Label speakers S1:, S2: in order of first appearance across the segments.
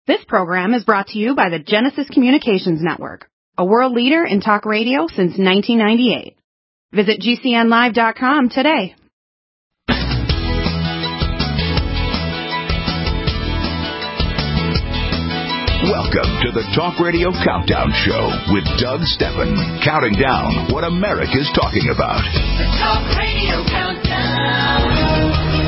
S1: This program is brought to you by the Genesis Communications Network, a world leader in talk radio since 1998. Visit GCNlive.com today.
S2: Welcome to the Talk Radio Countdown Show with Doug Steffen, counting down what America's talking about.
S3: The Talk Radio Countdown.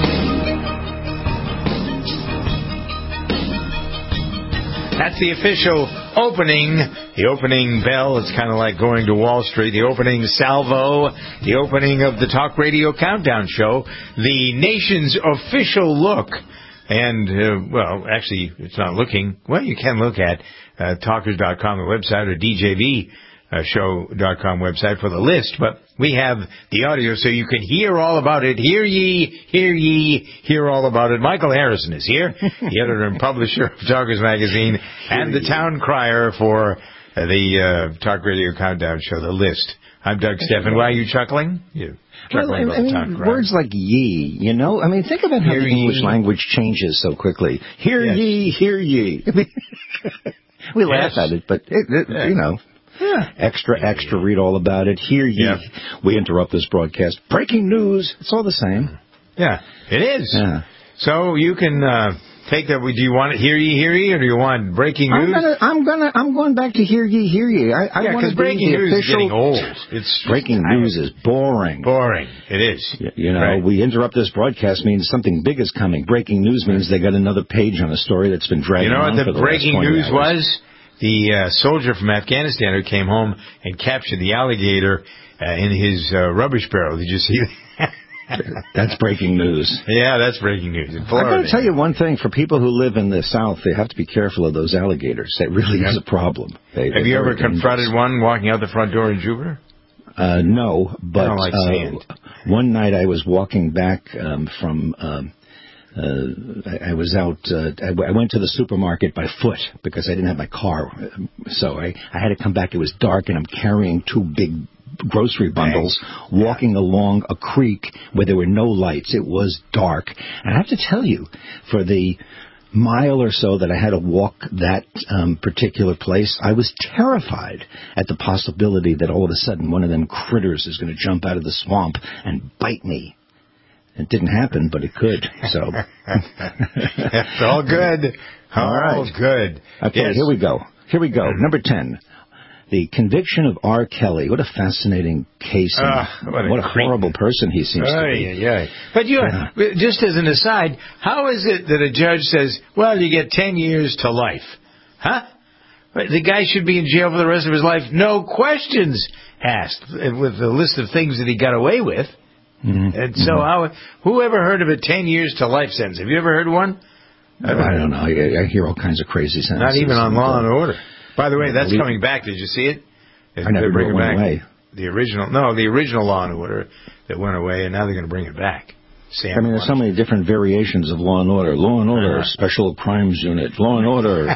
S4: That's the official opening. The opening bell. It's kind of like going to Wall Street. The opening salvo. The opening of the Talk Radio Countdown Show. The nation's official look. And, well, actually, it's not looking. Well, you can look at talkers.com, the website, or DJVshow.com website for the list. But we have the audio so you can hear all about it. Hear ye, hear all about it. Michael Harrison is here, the editor and publisher of Talkers Magazine and the town crier for the Talk Radio Countdown Show, the list. I'm Doug Steffen. Why are you chuckling?
S5: Words like ye, you know? I mean, think about how the English language changes so quickly. Hear ye, hear ye. We laugh at it, but, you know. Yeah. Extra, read all about it. Hear ye. Yeah. We interrupt this broadcast. Breaking news. It's all the same.
S4: Yeah, it is.
S5: Yeah.
S4: So you can take that. Do you want it hear ye, or do you want breaking news?
S5: I'm going back to hear ye.
S4: Because breaking news is getting old.
S5: Breaking news is boring.
S4: Boring. It is.
S5: You know, right. We interrupt this broadcast means something big is coming. Breaking news means they got another page on a story that's been dragging on for the last 20 hours. You know what the breaking news was? The soldier from Afghanistan who came home and captured the alligator in his rubbish barrel. Did you see that? That's breaking news.
S4: Yeah, that's breaking news.
S5: I've got to tell you one thing. For people who live in the South, they have to be careful of those alligators. It really is a problem.
S4: Have you ever confronted one walking out the front door in Jupiter?
S5: No, but
S4: I don't like sand.
S5: One night I was walking back from... I was out, I went to the supermarket by foot because I didn't have my car. So I had to come back. It was dark and I'm carrying two big grocery bundles walking along a creek where there were no lights. It was dark. And I have to tell you, for the mile or so that I had to walk that particular place, I was terrified at the possibility that all of a sudden one of them critters is going to jump out of the swamp and bite me. It didn't happen, but it could. So
S4: it's all good. All right, good.
S5: Okay, yes. Here we go. Number 10, the conviction of R. Kelly. What a fascinating case. What a horrible person he seems to be.
S4: Yeah. But just as an aside, how is it that a judge says, "Well, you get 10 years to life"? Huh? The guy should be in jail for the rest of his life, no questions asked, with the list of things that he got away with.
S5: Mm-hmm.
S4: And so, who ever heard of a 10 years to life sentence? Have you ever heard one?
S5: I don't know. I hear all kinds of crazy sentences.
S4: Not even on Law and Order. By the way, that's coming back. Did you see it?
S5: I never bring it away.
S4: The original Law and Order that went away, and now they're going to bring it back.
S5: There's so many different variations of Law and Order. Law and Order, Special Crimes Unit. Law and Order.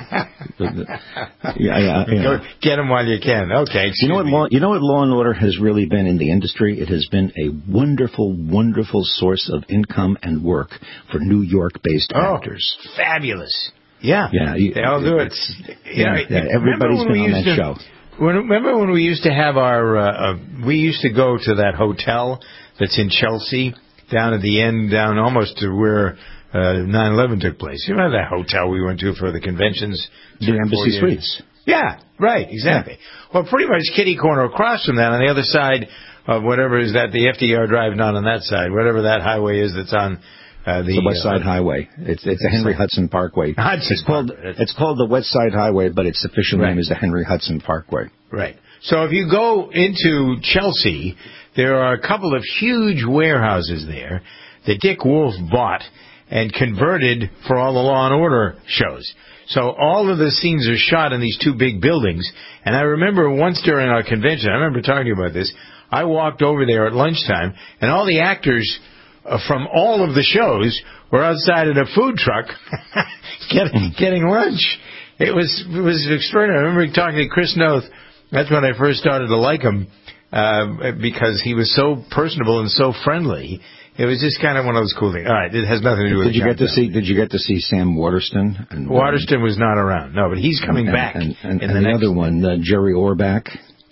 S4: Get them while you can. Okay.
S5: You know what Law and Order has really been in the industry? It has been a wonderful, wonderful source of income and work for New York-based actors.
S4: Fabulous. Yeah.
S5: They
S4: all do it.
S5: Everybody's been on that show.
S4: Remember when we used to have we used to go to that hotel that's in Chelsea? Down at the end, down almost to where 9/11 took place. You remember that hotel we went to for the conventions?
S5: The Embassy Suites.
S4: Yeah, right, exactly. Yeah. Well, pretty much kitty corner across from that, on the other side of whatever is that, the FDR Drive, not on that side, whatever that highway is that's on the
S5: West Side Highway. It's the Henry Hudson Parkway. It's called the West Side Highway, but its official name is the Henry Hudson Parkway.
S4: Right. So if you go into Chelsea, there are a couple of huge warehouses there that Dick Wolf bought and converted for all the Law and Order shows. So all of the scenes are shot in these two big buildings. And I remember once during our convention, I remember talking to you about this, I walked over there at lunchtime, and all the actors from all of the shows were outside in a food truck getting lunch. It was extraordinary. I remember talking to Chris Noth. That's when I first started to like him. because he was so personable and so friendly. It was just kind of one of those cool things. All right, it has nothing to do with
S5: Did you get to see Sam Waterston?
S4: Waterston was not around. No, but he's coming back.
S5: And the other one, Jerry Orbach.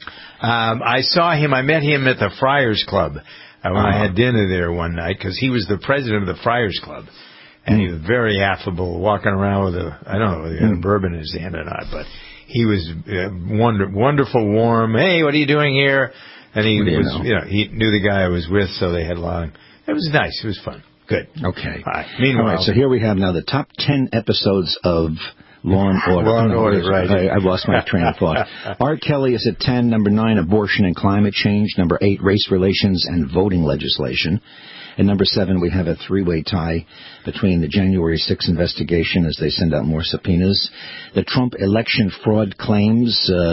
S4: I saw him. I met him at the Friars Club when I had dinner there one night because he was the president of the Friars Club. And he was very affable, walking around with I don't know whether he had a bourbon in his hand or not, but he was wonderful, warm. Hey, what are you doing here? And he he knew the guy I was with, so they had a lot. It was nice. It was fun. Good.
S5: Okay.
S4: All right. Meanwhile,
S5: all right, so here we have now the top 10 episodes of Law and Order.
S4: Law and Order, right.
S5: I've lost my train of thought. R. Kelly is at 10. Number 9, abortion and climate change. Number 8, race relations and voting legislation. And number 7, we have a three-way tie between the January 6th investigation as they send out more subpoenas, the Trump election fraud claims,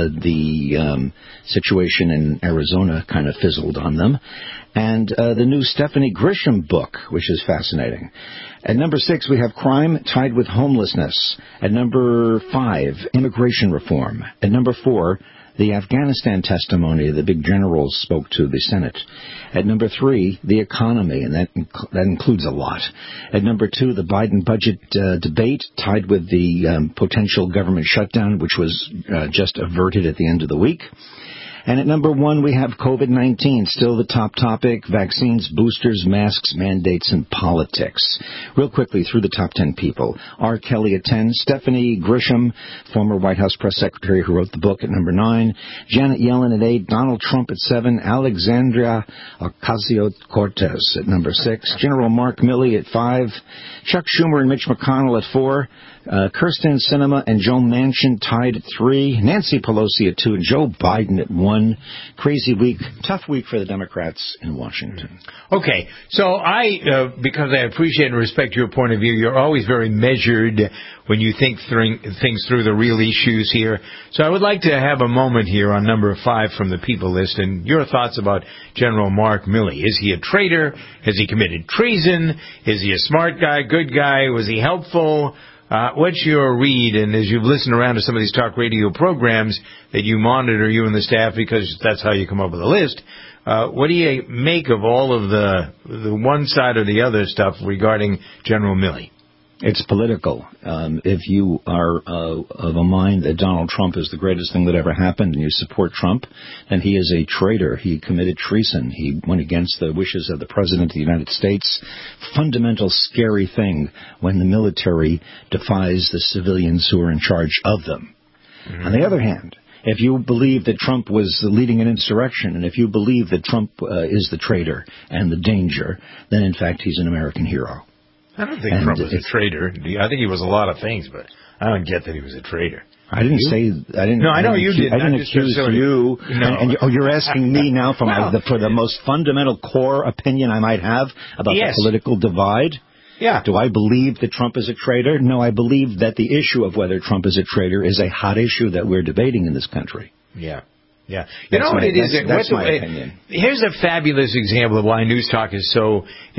S5: the situation in Arizona kind of fizzled on them, and the new Stephanie Grisham book, which is fascinating. At number 6, we have crime tied with homelessness. At number 5, immigration reform. At number 4, the Afghanistan testimony the big generals spoke to the Senate. At number 3, the economy, and that includes a lot. At number 2, the Biden budget debate tied with the potential government shutdown, which was just averted at the end of the week. And at number 1, we have COVID-19, still the top topic, vaccines, boosters, masks, mandates, and politics. Real quickly, through the top 10 people. R. Kelly at 10, Stephanie Grisham, former White House press secretary who wrote the book, at number 9, Janet Yellen at 8, Donald Trump at 7, Alexandria Ocasio-Cortez at number 6, General Mark Milley at 5, Chuck Schumer and Mitch McConnell at 4, Kirsten Sinema and Joe Manchin tied at 3, Nancy Pelosi at 2, and Joe Biden at 1. Crazy week, tough week for the Democrats in Washington.
S4: Okay, so because I appreciate and respect your point of view, you're always very measured when you think things through the real issues here. So I would like to have a moment here on number 5 from the people list and your thoughts about General Mark Milley. Is he a traitor? Has he committed treason? Is he a smart guy, good guy? Was he helpful? What's your read? And as you've listened around to some of these talk radio programs that you monitor, you and the staff, because that's how you come up with a list, what do you make of all of the one side or the other stuff regarding General Milley?
S5: It's political. If you are of a mind that Donald Trump is the greatest thing that ever happened and you support Trump, then he is a traitor. He committed treason. He went against the wishes of the President of the United States. Fundamental, scary thing when the military defies the civilians who are in charge of them. Mm-hmm. On the other hand, if you believe that Trump was leading an insurrection, and if you believe that Trump is the traitor and the danger, then in fact he's an American hero.
S4: I don't think Trump was a traitor. I think he was a lot of things, but I don't get that he was a traitor.
S5: I didn't say. I didn't.
S4: No, I know you did.
S5: I didn't accuse you. No. You're asking me now for the most fundamental core opinion I might have about the political divide.
S4: Yeah.
S5: Do I believe that Trump is a traitor? No, I believe that the issue of whether Trump is a traitor is a hot issue that we're debating in this country.
S4: Yeah. Yeah. You know what it is?
S5: That's my opinion.
S4: Here's a fabulous example of why News Talk is so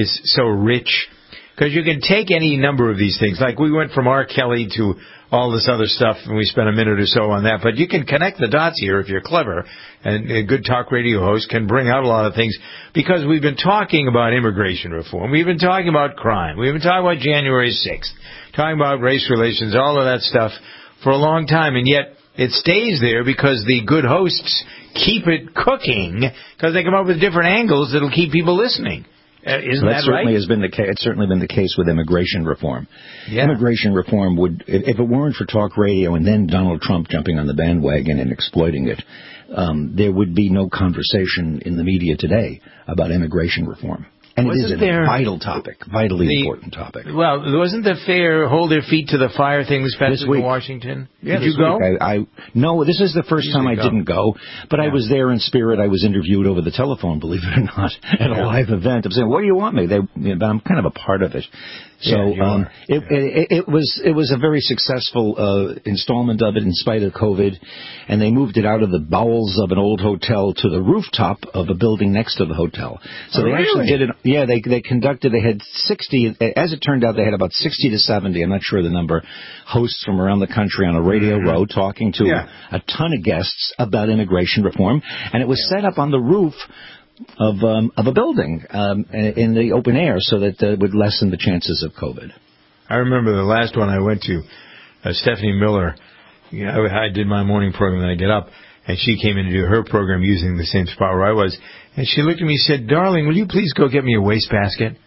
S4: rich. Because you can take any number of these things. Like we went from R. Kelly to all this other stuff, and we spent a minute or so on that. But you can connect the dots here if you're clever. And a good talk radio host can bring out a lot of things. Because we've been talking about immigration reform. We've been talking about crime. We've been talking about January 6th. Talking about race relations, all of that stuff for a long time. And yet it stays there because the good hosts keep it cooking because they come up with different angles that'll keep people listening. Isn't that right?
S5: It's certainly been the case with immigration reform. Yeah. Immigration reform would, if it weren't for talk radio and then Donald Trump jumping on the bandwagon and exploiting it, there would be no conversation in the media today about immigration reform. And it is a vital topic, vitally important topic.
S4: Well, wasn't the fair hold their feet to the fire thing this past week in Washington?
S5: Yeah,
S4: Did you go?
S5: No, this is the first time I didn't go, but I was there in spirit. I was interviewed over the telephone, believe it or not, at a live event. I'm saying, what do you want me? I'm kind of a part of it. So
S4: Yeah,
S5: it was a very successful installment of it in spite of COVID, and they moved it out of the bowels of an old hotel to the rooftop of a building next to the hotel. So they actually did it. Yeah, they conducted. They had 60. As it turned out, they had about 60 to 70. I'm not sure the number. Hosts from around the country on a radio row talking to a ton of guests about immigration reform, and it was set up on the roof of a building in the open air, so that it would lessen the chances of COVID.
S4: I remember the last one I went to, Stephanie Miller. You know, I did my morning program, then I get up, and she came in to do her program using the same spot where I was, and she looked at me and said, "Darling, will you please go get me a wastebasket?"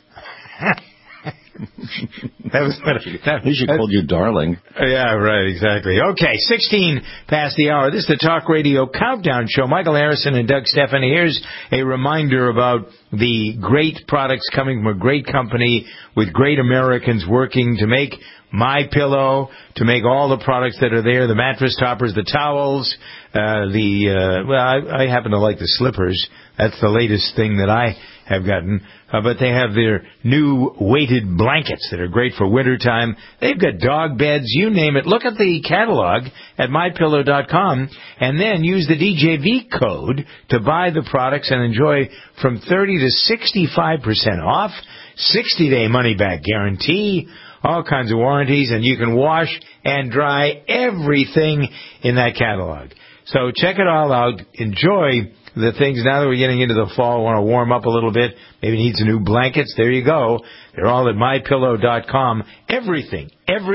S5: She called you darling.
S4: Yeah, right, exactly. Okay, 16 past the hour. This is the Talk Radio Countdown Show. Michael Harrison and Doug Stephan. Here's a reminder about the great products coming from a great company with great Americans working to make MyPillow, to make all the products that are there, the mattress toppers, the towels, I happen to like the slippers. That's the latest thing that I have gotten. But they have their new weighted blankets that are great for wintertime. They've got dog beds, you name it. Look at the catalog at MyPillow.com and then use the DJV code to buy the products and enjoy from 30 to 65% off, 60-day money-back guarantee, all kinds of warranties, and you can wash and dry everything in that catalog. So check it all out. Enjoy the things. Now that we're getting into the fall, want to warm up a little bit, maybe need some new blankets. There you go. They're all at MyPillow.com. Everything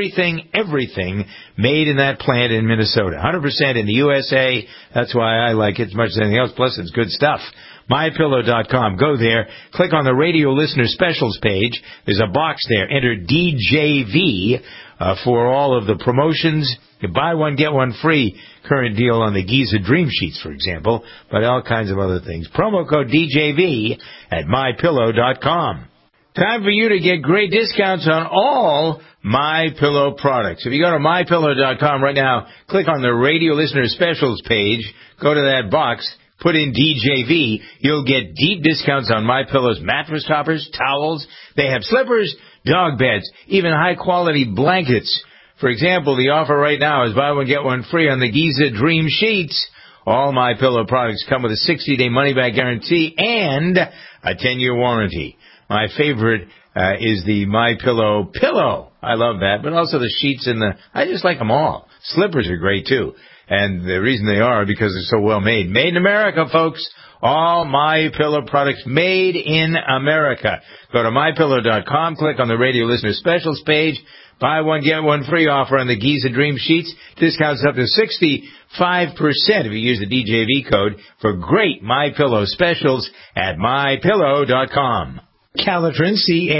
S4: made in that plant in Minnesota. 100% in the USA. That's why I like it as much as anything else. Plus, it's good stuff. MyPillow.com. Go there. Click on the radio listener specials page. There's a box there. Enter DJV for all of the promotions. You buy one, get one free. Current deal on the Giza Dream Sheets, for example, but all kinds of other things. Promo code DJV at MyPillow.com. Time for you to get great discounts on all MyPillow products. If you go to MyPillow.com right now, click on the radio listener specials page, go to that box, put in DJV, you'll get deep discounts on MyPillow's mattress toppers, towels. They have slippers, dog beds, even high-quality blankets. For example, the offer right now is buy one, get one free on the Giza Dream Sheets. All MyPillow products come with a 60-day money-back guarantee and a 10-year warranty. My favorite is the MyPillow pillow. I love that, but also the sheets and I just like them all. Slippers are great, too. And the reason they are because they're so well made. Made in America, folks. All MyPillow products made in America. Go to MyPillow.com, click on the radio listener specials page. Buy one, get one free offer on the Giza Dream Sheets. Discounts up to 65% if you use the DJV code for great MyPillow specials at MyPillow.com. Calotren,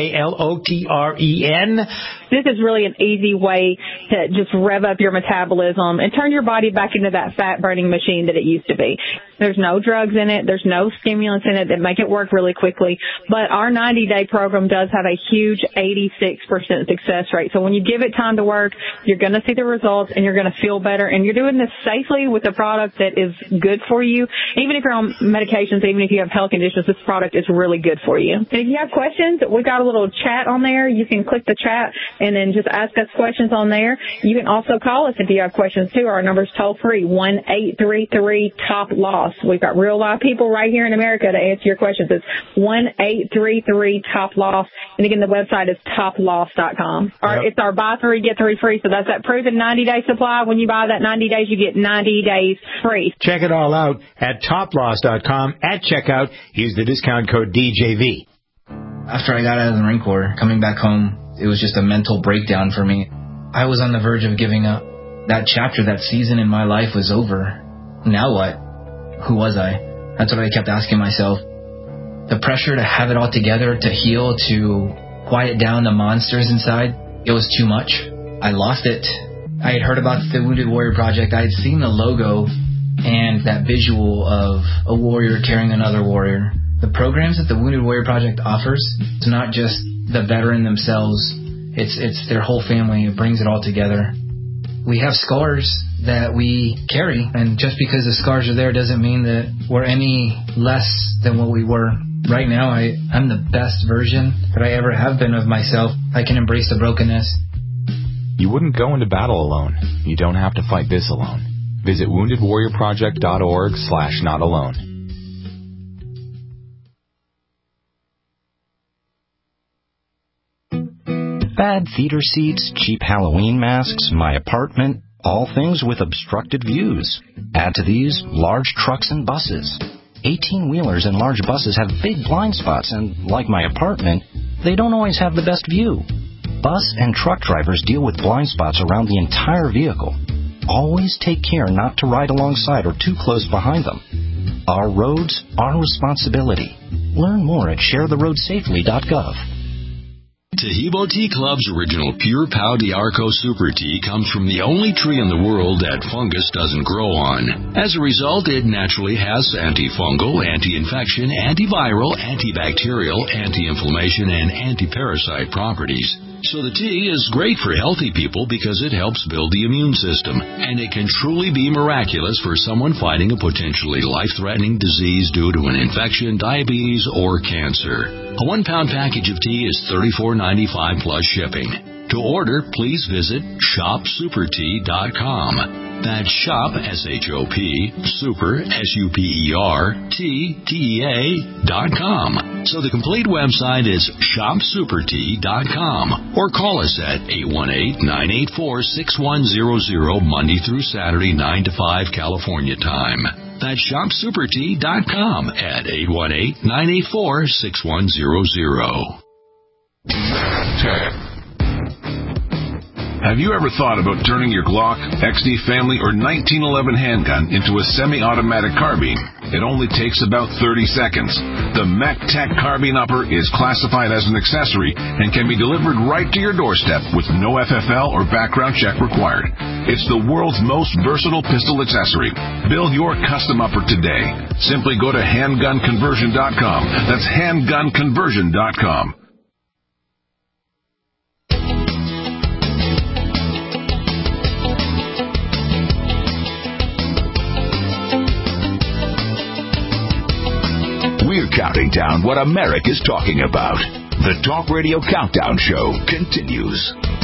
S4: Calotren.
S6: This is really an easy way to just rev up your metabolism and turn your body back into that fat-burning machine that it used to be. There's no drugs in it. There's no stimulants in it that make it work really quickly. But our 90-day program does have a huge 86% success rate. So when you give it time to work, you're going to see the results and you're going to feel better. And you're doing this safely with a product that is good for you. Even if you're on medications, even if you have health conditions, this product is really good for you. And if you have questions, we've got a little chat on there. You can click the chat and then just ask us questions on there. You can also call us if you have questions, too. Our number's toll-free, 1-833-TOP-LOSS. We've got real live people right here in America to answer your questions. It's 1-833-TOP-LOSS. And again, the website is toploss.com. It's our buy three, get three free. So that's that proven 90-day supply. When you buy that 90 days, you get 90 days free.
S4: Check it all out at toploss.com. At checkout, use the discount code DJV.
S7: After I got out of the Marine Corps, coming back home, it was just a mental breakdown for me. I was on the verge of giving up. That chapter, that season in my life was over. Now what? Who was I? That's what I kept asking myself. The pressure to have it all together, to heal, to quiet down the monsters inside, it was too much. I lost it. I had heard about the Wounded Warrior Project. I had seen the logo and that visual of a warrior carrying another warrior. The programs that the Wounded Warrior Project offers, it's not just the veteran themselves, it's their whole family. It brings it all together. We have scars that we carry, and just because the scars are there doesn't mean that we're any less than what we were. Right now, I'm the best version that I ever have been of myself. I can embrace the brokenness.
S8: You wouldn't go into battle alone. You don't have to fight this alone. Visit woundedwarriorproject.org/notalone.
S9: Bad theater seats, cheap Halloween masks, my apartment, all things with obstructed views. Add to these large trucks and buses. 18-wheelers and large buses have big blind spots, and like my apartment, they don't always have the best view. Bus and truck drivers deal with blind spots around the entire vehicle. Always take care not to ride alongside or too close behind them. Our roads, our responsibility. Learn more at sharetheroadsafely.gov.
S10: Tahibo Tea Club's original Pure Pau d'Arco Super Tea comes from the only tree in the world that fungus doesn't grow on. As a result, it naturally has antifungal, anti-infection, antiviral, antibacterial, anti-inflammation, and anti-parasite properties. So the tea is great for healthy people because it helps build the immune system, and it can truly be miraculous for someone fighting a potentially life-threatening disease due to an infection, diabetes, or cancer. A 1-pound package of tea is $34.95 plus shipping. To order, please visit shopsupertea.com. That's shop, S-H-O-P, super, S-U-P-E-R, T-T-E-A.com. So the complete website is shopsupertea.com, or call us at 818-984-6100 Monday through Saturday, 9 to 5 California time. That's shopsupertea.com at 818-984-6100.
S11: Have you ever thought about turning your Glock, XD Family, or 1911 handgun into a semi-automatic carbine? It only takes about 30 seconds. The MacTac Carbine Upper is classified as an accessory and can be delivered right to your doorstep with no FFL or background check required. It's the world's most versatile pistol accessory. Build your custom upper today. Simply go to handgunconversion.com. That's handgunconversion.com.
S2: We're counting down what America's talking about. The Talk Radio Countdown Show continues.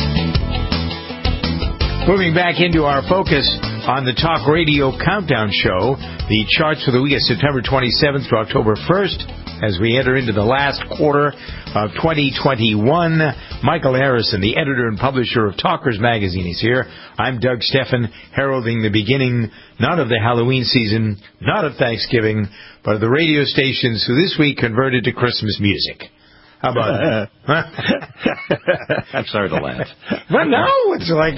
S4: Moving back into our focus on the Talk Radio Countdown Show, the charts for the week of September 27th to October 1st. As we enter into the last quarter of 2021, Michael Harrison, the editor and publisher of Talkers Magazine, is here. I'm Doug Steffen, heralding the beginning, not of the Halloween season, not of Thanksgiving, but of the radio stations who this week converted to Christmas music. How about that?
S5: I'm sorry to laugh.
S4: Well, no, it's like...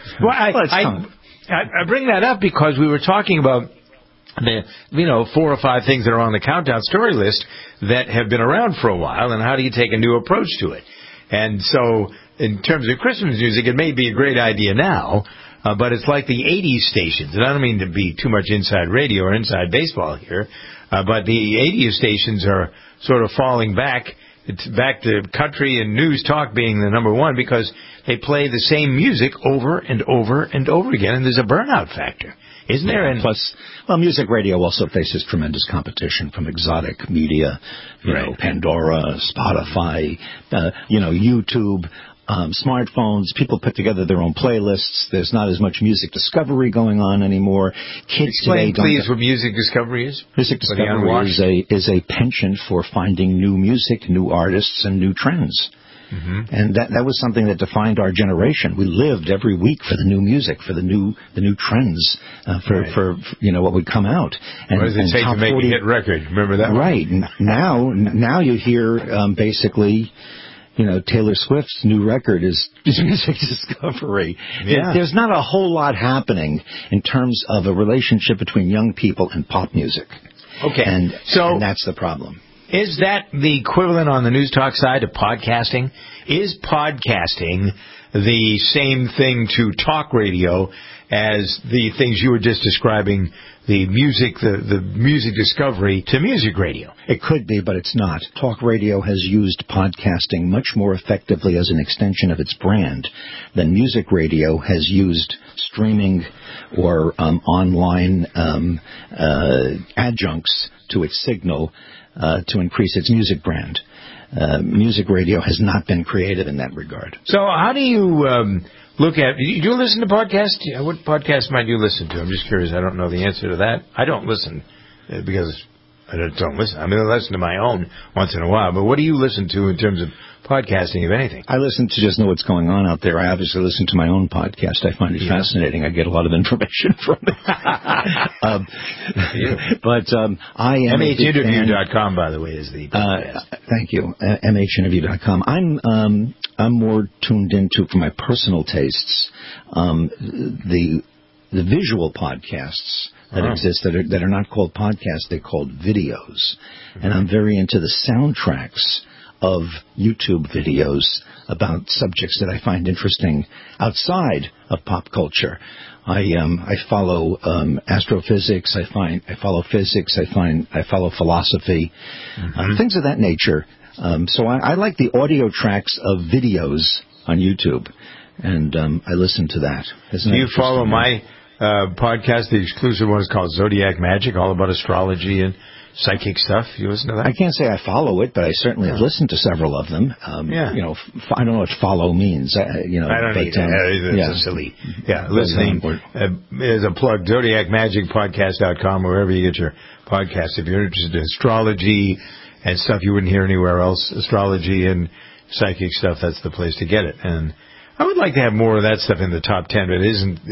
S4: I bring that up because we were talking about the 4 or 5 things that are on the countdown story list that have been around for a while, and how do you take a new approach to it? And so, in terms of Christmas music, it may be a great idea now, but it's like the 80s stations, and I don't mean to be too much inside radio or inside baseball here, but the 80s stations are sort of falling back. It's back to country and news talk being the number one because they play the same music over and over and over again, and there's a burnout factor. Isn't there? And
S5: plus, music radio also faces tremendous competition from exotic media, Pandora, Spotify, YouTube, smartphones. People put together their own playlists. There's not as much music discovery going on anymore. Kids
S4: Explain,
S5: today
S4: please, what music discovery is.
S5: Music discovery is a penchant for finding new music, new artists, and new trends. Mm-hmm. And that was something that defined our generation. We lived every week for the new music, for the new trends, for what would come out. And,
S4: what does it take to make a hit record? Remember that?
S5: Right. Now you hear basically, Taylor Swift's new record is music discovery.
S4: Yeah.
S5: There's not a whole lot happening in terms of a relationship between young people and pop music.
S4: Okay.
S5: And that's the problem.
S4: Is that the equivalent on the News Talk side of podcasting? Is podcasting the same thing to talk radio as the things you were just describing, the music discovery to music radio?
S5: It could be, but it's not. Talk radio has used podcasting much more effectively as an extension of its brand than music radio has used streaming or online adjuncts to its signal to increase its music brand. music radio has not been creative in that regard.
S4: So how do you look at... Do you listen to podcasts? What podcast might you listen to? I'm just curious. I don't know the answer to that. I don't listen because I don't listen. I mean, I listen to my own once in a while. But what do you listen to in terms of podcasting, if anything?
S5: I listen to just know what's going on out there. I obviously listen to my own podcast. I find it fascinating. I get a lot of information from it. I am
S4: MHinterview.com, by the way, is the podcast.
S5: Thank you. MHinterview.com. I'm more tuned into, for my personal tastes, the visual podcasts that exist that are not called podcasts, they're called videos. And I'm very into the soundtracks of YouTube videos about subjects that I find interesting outside of pop culture. I follow astrophysics. I follow physics. I follow philosophy, things of that nature. So I like the audio tracks of videos on YouTube, and I listen to that.
S4: Do you follow my podcast? The exclusive one is called Zodiac Magic, all about astrology and psychic stuff. You listen to that?
S5: I can't say I follow it, but I certainly have listened to several of them. I don't know what follow means. I don't
S4: either. It's silly. Yeah, listening. There's a plug, ZodiacMagicPodcast.com, wherever you get your podcast. If you're interested in astrology and stuff you wouldn't hear anywhere else, astrology and psychic stuff, that's the place to get it. And I would like to have more of that stuff in the top 10, but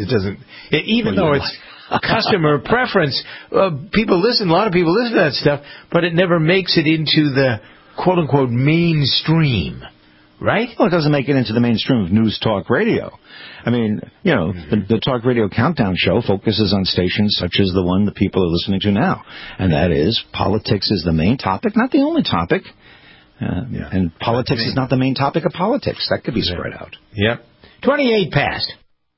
S4: even though it's customer preference, a lot of people listen to that stuff, but it never makes it into the quote-unquote mainstream, right?
S5: Well, it doesn't make it into the mainstream of news talk radio. I mean, the Talk Radio Countdown show focuses on stations such as the one that people are listening to now, and that is politics is the main topic, not the only topic. And politics is not the main topic of politics. That could be spread out.
S4: Yep. 28 past.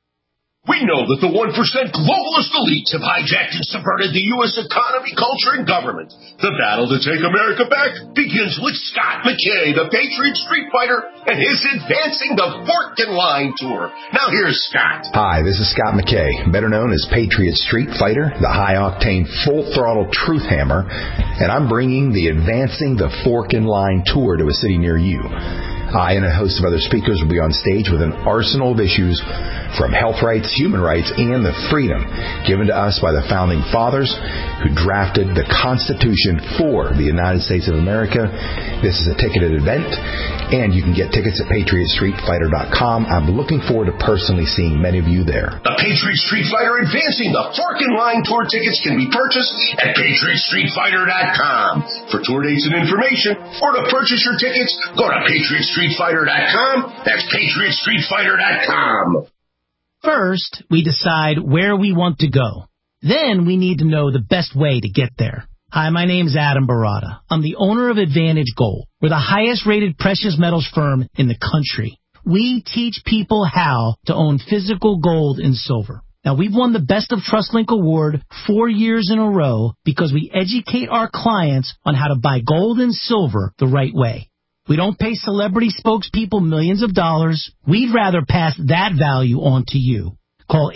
S12: We know that the 1% globalist elites have hijacked and subverted the U.S. economy, culture, and government. The battle to take America back begins with Scott McKay, the Patriot Street Fighter, and his Advancing the Fork and Line tour. Now here's Scott.
S13: Hi, this is Scott McKay, better known as Patriot Street Fighter, the high-octane, full-throttle truth hammer, and I'm bringing the Advancing the Fork and Line tour to a city near you. I and a host of other speakers will be on stage with an arsenal of issues from health rights, human rights, and the freedom given to us by the Founding Fathers who drafted the Constitution for the United States of America. This is a ticketed event, and you can get tickets at PatriotStreetFighter.com. I'm looking forward to personally seeing many of you there.
S12: The Patriot Street Fighter Advancing the Fork and Line tour tickets can be purchased at PatriotStreetFighter.com. For tour dates and information, or to purchase your tickets, go to PatriotStreetFighter.com. That's PatriotStreetFighter.com.
S14: First, we decide where we want to go. Then we need to know the best way to get there. Hi, my name's Adam Barada. I'm the owner of Advantage Gold. We're the highest-rated precious metals firm in the country. We teach people how to own physical gold and silver. Now, we've won the Best of TrustLink Award 4 years in a row because we educate our clients on how to buy gold and silver the right way. We don't pay celebrity spokespeople millions of dollars. We'd rather pass that value on to you. Call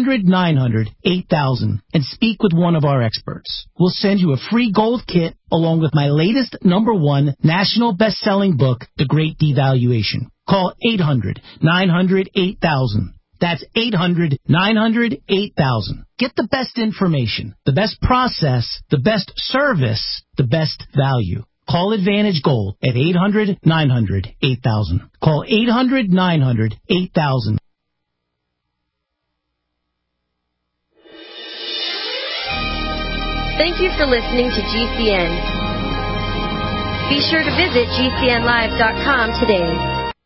S14: 800-900-8000 and speak with one of our experts. We'll send you a free gold kit along with my latest #1 national best-selling book, The Great Devaluation. Call 800-900-8000. That's 800-900-8000. Get the best information, the best process, the best service, the best value. Call Advantage Gold at 800-900-8000. Call 800-900-8000.
S15: Thank you for listening to GCN. Be sure to visit GCNlive.com today.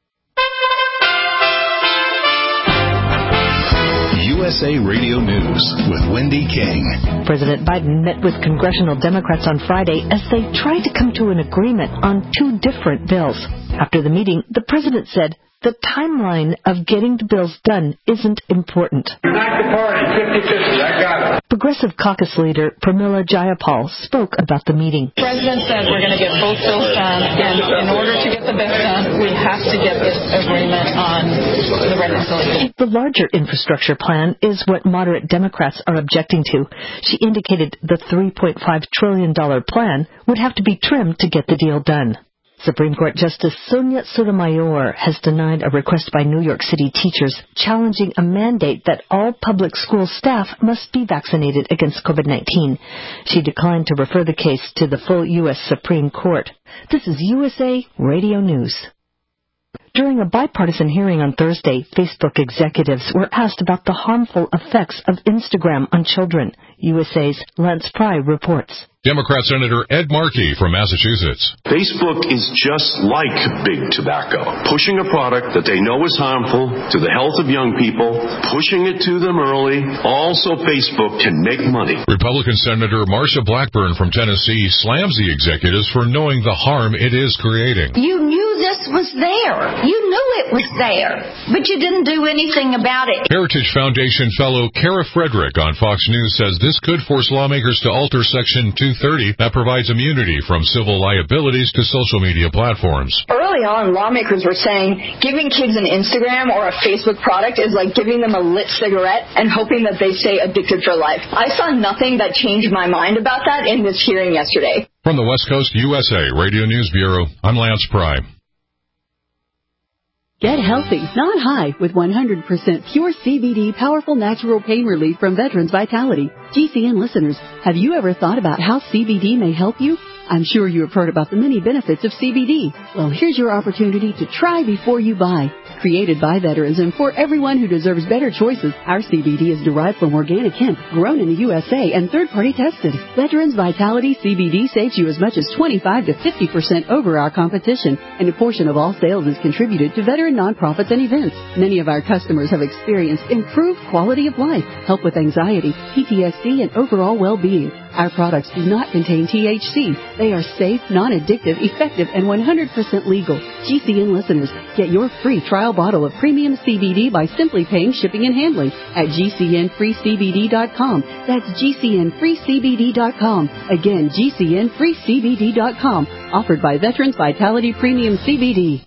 S2: USA Radio News with Wendy King.
S16: President Biden met with congressional Democrats on Friday as they tried to come to an agreement on 2 different bills. After the meeting, the president said the timeline of getting the bills done isn't important.
S17: Unite the party, 50-50, I got it.
S16: Progressive Caucus leader Pramila Jayapal spoke about the meeting.
S18: The president said we're going to get both bills done, and in order to get the bills done, we have to get this agreement on the reconciliation.
S16: The larger infrastructure plan is what moderate Democrats are objecting to. She indicated the $3.5 trillion plan would have to be trimmed to get the deal done. Supreme Court Justice Sonia Sotomayor has denied a request by New York City teachers challenging a mandate that all public school staff must be vaccinated against COVID-19. She declined to refer the case to the full U.S. Supreme Court. This is USA Radio News. During a bipartisan hearing on Thursday, Facebook executives were asked about the harmful effects of Instagram on children. USA's Lance Pry reports.
S19: Democrat Senator Ed Markey from Massachusetts.
S12: Facebook is just like big tobacco, pushing a product that they know is harmful to the health of young people, pushing it to them early. Also, Facebook can make money.
S19: Republican Senator Marsha Blackburn from Tennessee slams the executives for knowing the harm it is creating.
S20: You knew this was there. You knew it was there, but you didn't do anything about it.
S19: Heritage Foundation fellow Kara Frederick on Fox News says this could force lawmakers to alter Section 230 that provides immunity from civil liabilities to social media platforms.
S21: Early on, lawmakers were saying giving kids an Instagram or a Facebook product is like giving them a lit cigarette and hoping that they stay addicted for life. I saw nothing that changed my mind about that in this hearing yesterday.
S19: From the West Coast USA Radio News Bureau, I'm Lance Pry.
S22: Get healthy, not high, with 100% pure CBD powerful natural pain relief from Veterans Vitality. GCN listeners, have you ever thought about how CBD may help you? I'm sure you have heard about the many benefits of CBD. Well, here's your opportunity to try before you buy. Created by veterans and for everyone who deserves better choices, our CBD is derived from organic hemp, grown in the USA, and third-party tested. Veterans Vitality CBD saves you as much as 25 to 50% over our competition, and a portion of all sales is contributed to veteran nonprofits and events. Many of our customers have experienced improved quality of life, help with anxiety, PTSD, and overall well-being. Our products do not contain THC. They are safe, non-addictive, effective, and 100% legal. GCN listeners, get your free trial bottle of premium CBD by simply paying shipping and handling at GCNFreeCBD.com. That's GCNFreeCBD.com. Again, GCNFreeCBD.com. Offered by Veterans Vitality Premium CBD.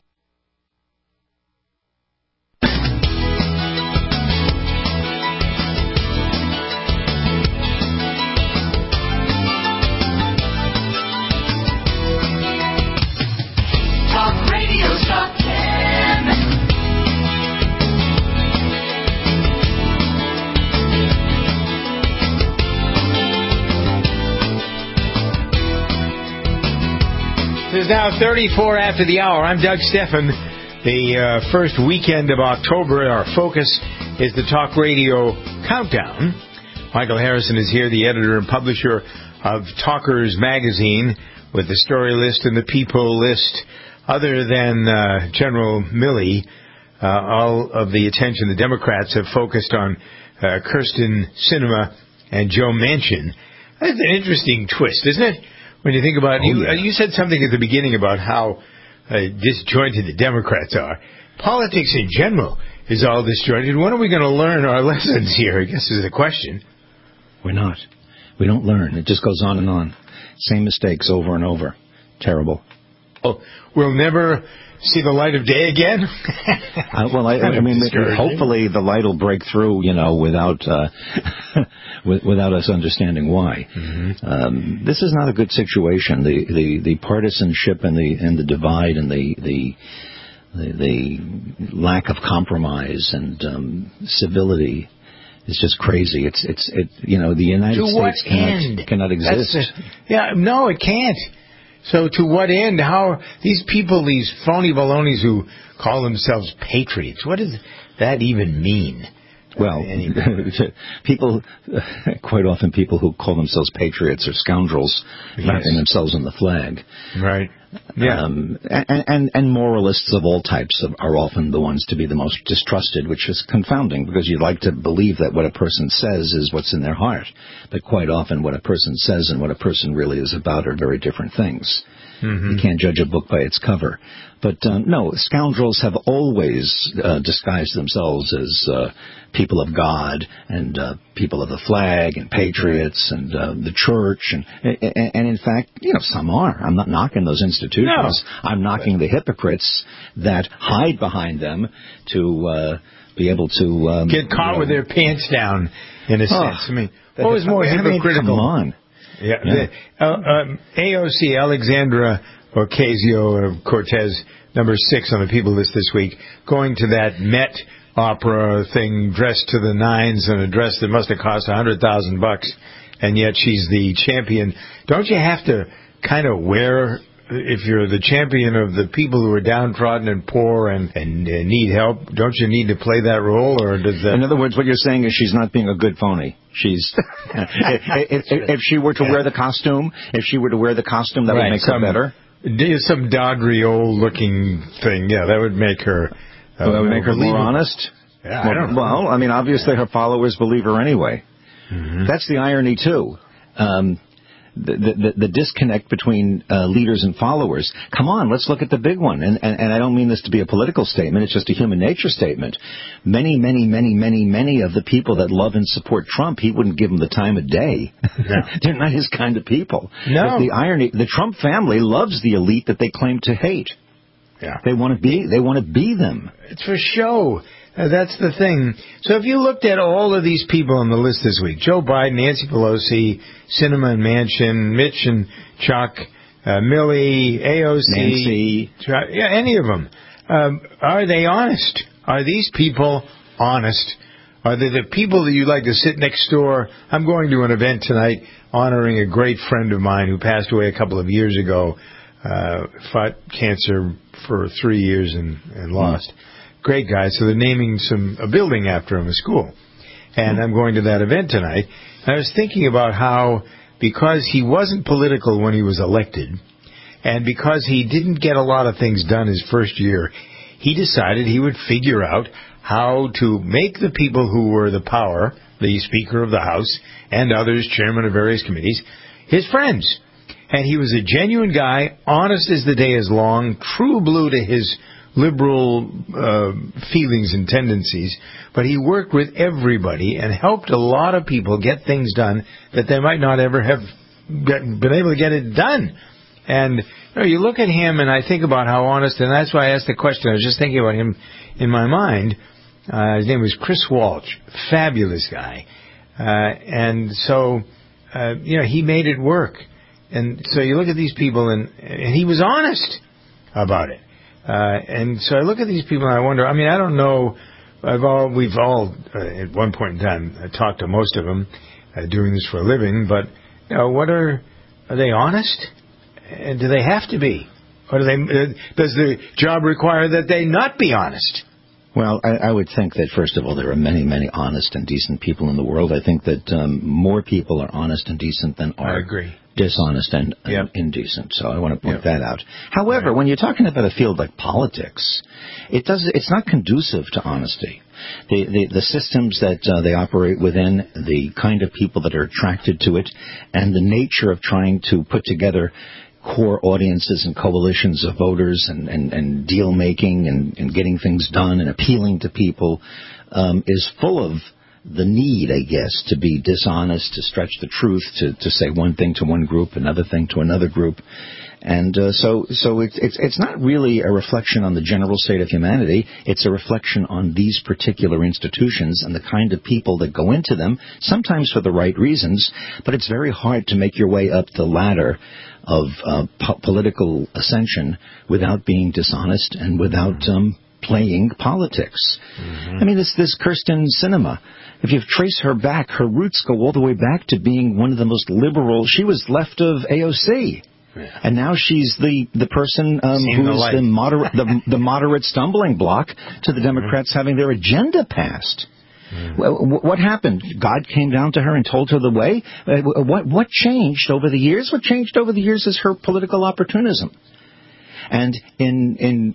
S4: It is now 34 after the hour. I'm Doug Stephan. The first weekend of October, our focus is the Talk Radio Countdown. Michael Harrison is here, the editor and publisher of Talkers Magazine, with the story list and the people list. Other than General Milley, all of the attention the Democrats have focused on Kyrsten Sinema and Joe Manchin. That's an interesting twist, isn't it? When you think about it, you said something at the beginning about how disjointed the Democrats are. Politics in general is all disjointed. When are we going to learn our lessons here, I guess is the question.
S5: We're not. We don't learn. It just goes on and on. Same mistakes over and over. Terrible.
S4: Oh, we'll never see the light of day again?
S5: I mean, hopefully the light will break through, without without us understanding why. Mm-hmm. This is not a good situation. The partisanship and the divide and the lack of compromise and civility is just crazy. The United States cannot exist.
S4: No, it can't. So to what end? How these people, these phony balonies who call themselves patriots, what does that even mean?
S5: Well, people, quite often people who call themselves patriots are scoundrels, wrapping themselves in the flag.
S4: Right. Yeah.
S5: And moralists of all types are often the ones to be the most distrusted, which is confounding because you'd like to believe that what a person says is what's in their heart. But quite often what a person says and what a person really is about are very different things. Mm-hmm. You can't judge a book by its cover. But no, scoundrels have always disguised themselves as people of God and people of the flag and patriots and the church. And in fact, some are. I'm not knocking those institutions. No. I'm knocking the hypocrites that hide behind them to be able to
S4: get caught with their pants down, in a sense. I mean, what was more hypocritical?
S5: Come on.
S4: Yeah. AOC, Alexandra Ocasio-Cortez, number 6 on the people list this week, going to that Met opera thing dressed to the nines in a dress that must have cost $100,000, and yet she's the champion. Don't you have to kind of wear, if you're the champion of the people who are downtrodden and poor and need help, don't you need to play that role? Or does that...
S5: In other words, what you're saying is she's not being a good phony. She's if she were to wear the costume, that would make her better.
S4: Some doddery old-looking thing, that would make her...
S5: that would make her more honest?
S4: Yeah, I don't know.
S5: Well, I mean, obviously her followers believe her anyway. Mm-hmm. That's the irony, too. The disconnect between leaders and followers. Come on, let's look at the big one. And I don't mean this to be a political statement. It's just a human nature statement. Many of the people that love and support Trump, he wouldn't give them the time of day. No. They're not his kind of people.
S4: No.
S5: But the irony, the Trump family loves the elite that they claim to hate.
S4: Yeah.
S5: They want to be them.
S4: It's for show. That's the thing. So if you looked at all of these people on the list this week, Joe Biden, Nancy Pelosi, Sinema and Manchin, Mitch and Chuck, Milley, AOC,
S5: Nancy,
S4: any of them, are they honest? Are these people honest? Are they the people that you'd like to sit next door? I'm going to an event tonight honoring a great friend of mine who passed away a couple of years ago, fought cancer for 3 years and lost. Great guy. So they're naming a building after him, a school. And I'm going to that event tonight. And I was thinking about how, because he wasn't political when he was elected, and because he didn't get a lot of things done his first year, he decided he would figure out how to make the people who were the power, the Speaker of the House, and others, chairman of various committees, his friends. And he was a genuine guy, honest as the day is long, true blue to his liberal feelings and tendencies, but he worked with everybody and helped a lot of people get things done that they might not ever have been able to get it done. And you look at him and I think about how honest, and that's why I asked the question. I was just thinking about him in my mind. His name was Chris Walsh, fabulous guy. And so, he made it work. And so you look at these people and he was honest about it. And so I look at these people and I wonder, I mean, I don't know, we've all at one point in time talked to most of them doing this for a living, but, are they honest? And do they have to be? Or does the job require that they not be honest?
S5: Well, I would think that, first of all, there are many, many honest and decent people in the world. I think that more people are honest and decent than are dishonest and indecent. So I want to point that out. However, when you're talking about a field like politics, it's not conducive to honesty. The systems that they operate within, the kind of people that are attracted to it, and the nature of trying to put together core audiences and coalitions of voters and deal making and getting things done and appealing to people is full of the need, I guess, to be dishonest, to stretch the truth, to say one thing to one group, another thing to another group. And so it's not really a reflection on the general state of humanity. It's a reflection on these particular institutions and the kind of people that go into them, sometimes for the right reasons, but it's very hard to make your way up the ladder of political ascension without being dishonest and without playing politics. Mm-hmm. I mean, this Kirsten Sinema, if you trace her back, her roots go all the way back to being one of the most liberal. She was left of AOC. Yeah. And now she's the person who's the moderate stumbling block to the Democrats having their agenda passed. What happened? God came down to her and told her the way? What changed over the years? What changed over the years is her political opportunism. And in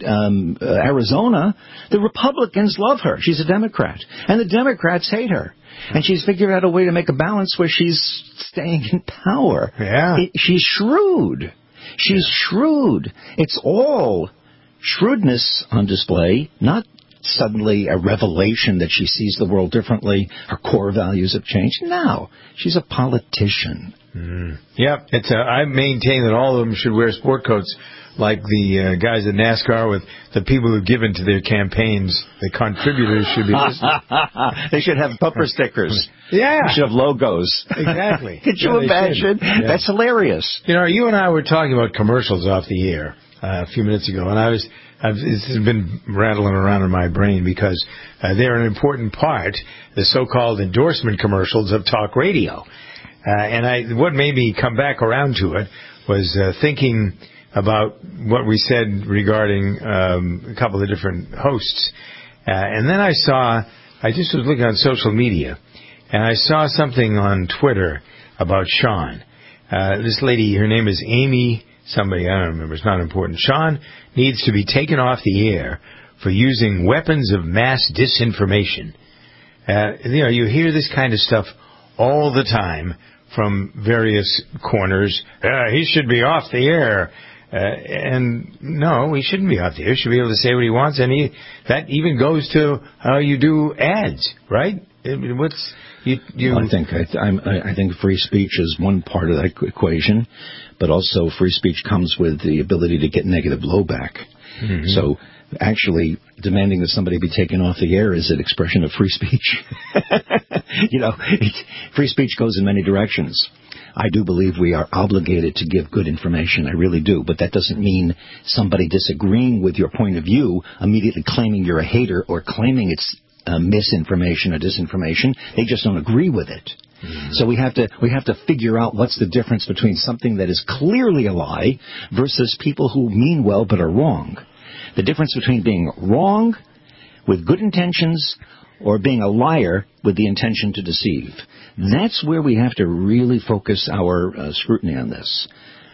S5: Arizona, the Republicans love her. She's a Democrat. And the Democrats hate her. And she's figured out a way to make a balance where she's staying in power.
S4: Yeah.
S5: She's shrewd. She's shrewd. It's all shrewdness on display, not suddenly a revelation that she sees the world differently? Her core values have changed? No. She's a politician.
S4: Yep. I maintain that all of them should wear sport coats like the guys at NASCAR with the people who've given to their campaigns. The contributors should be listening.
S5: They should have bumper stickers.
S4: Yeah.
S5: They should have logos.
S4: Exactly.
S5: Could you imagine? Yeah. That's hilarious.
S4: You and I were talking about commercials off the air a few minutes ago, and this has been rattling around in my brain because they're an important part, the so-called endorsement commercials of talk radio. And what made me come back around to it was thinking about what we said regarding a couple of different hosts. And then I just was looking on social media, and I saw something on Twitter about Sean. This lady, her name is Amy somebody, I don't remember, it's not important. Sean needs to be taken off the air for using weapons of mass disinformation. You hear this kind of stuff all the time from various corners. He should be off the air. And no, he shouldn't be off the air. He should be able to say what he wants. And that even goes to how you do ads, right?
S5: I think free speech is one part of that equation, but also free speech comes with the ability to get negative blowback. Mm-hmm. So actually demanding that somebody be taken off the air is an expression of free speech. Free speech goes in many directions. I do believe we are obligated to give good information. I really do. But that doesn't mean somebody disagreeing with your point of view immediately claiming you're a hater or claiming it's misinformation or disinformation. They just don't agree with it. Mm-hmm. So we have to figure out what's the difference between something that is clearly a lie versus people who mean well but are wrong. The difference between being wrong with good intentions or being a liar with the intention to deceive. That's where we have to really focus our scrutiny on this.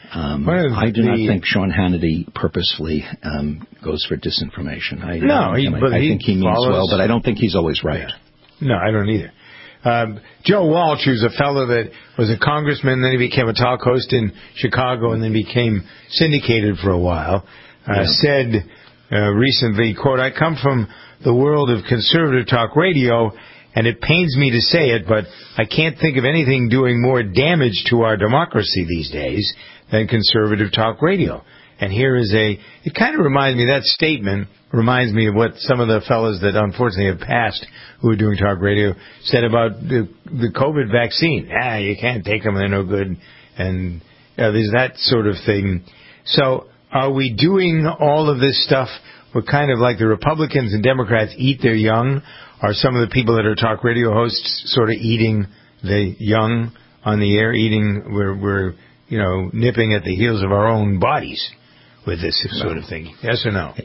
S5: I do not think Sean Hannity purposefully goes for disinformation. I think he means well, but I don't think he's always right.
S4: Yeah. No, I don't either. Joe Walsh, who's a fellow that was a congressman, then he became a talk host in Chicago, and then became syndicated for a while, said recently, quote, "I come from the world of conservative talk radio, and it pains me to say it, but I can't think of anything doing more damage to our democracy these days than conservative talk radio." And here is it kind of reminds me, that statement reminds me of what some of the fellows that unfortunately have passed who are doing talk radio said about the COVID vaccine. You can't take them, they're no good. And there's that sort of thing. So are we doing all of this stuff? We're kind of like the Republicans and Democrats eat their young. Are some of the people that are talk radio hosts sort of eating the young on the air? We're nipping at the heels of our own bodies with this sort of thing. Yes or no?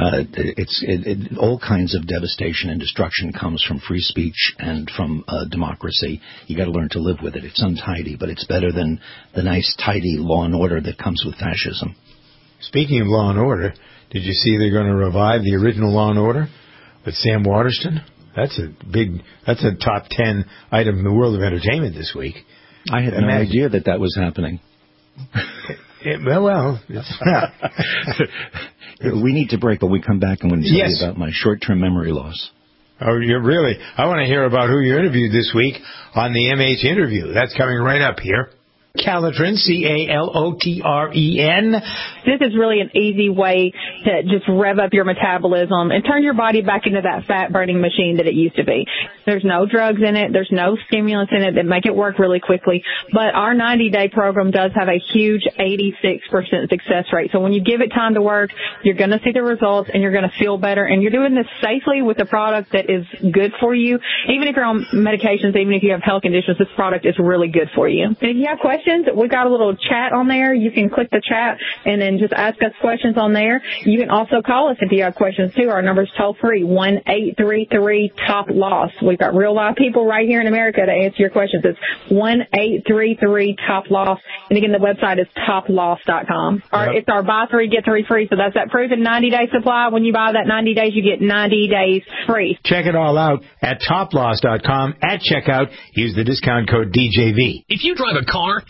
S5: All kinds of devastation and destruction comes from free speech and from democracy. You got to learn to live with it. It's untidy, but it's better than the nice, tidy law and order that comes with fascism.
S4: Speaking of Law and Order, did you see they're going to revive the original Law and Order with Sam Waterston? That's a top 10 item in the world of entertainment this week.
S5: I had no idea that was happening. We need to break, but we come back and we'll tell you about my short-term memory loss.
S4: Oh, really? I want to hear about who you interviewed this week on the MH interview. That's coming right up here. Calotren, Calotren.
S6: This is really an easy way to just rev up your metabolism and turn your body back into that fat-burning machine that it used to be. There's no drugs in it. There's no stimulants in it that make it work really quickly. But our 90-day program does have a huge 86% success rate. So when you give it time to work, you're going to see the results and you're going to feel better. And you're doing this safely with a product that is good for you. Even if you're on medications, even if you have health conditions, this product is really good for you. And if you have questions, we've got a little chat on there. You can click the chat and then just ask us questions on there. You can also call us if you have questions too. Our number's toll free, 1-833-TOP-LOSS. We've got real live people right here in America to answer your questions. It's 1-833-TOP-LOSS. And again, the website is toploss.com. It's our buy 3, get 3 free. So that's that proven 90-day supply. When you buy that 90 days, you get 90 days free.
S4: Check it all out at toploss.com. At checkout, use the discount code DJV.
S1: If you drive a car,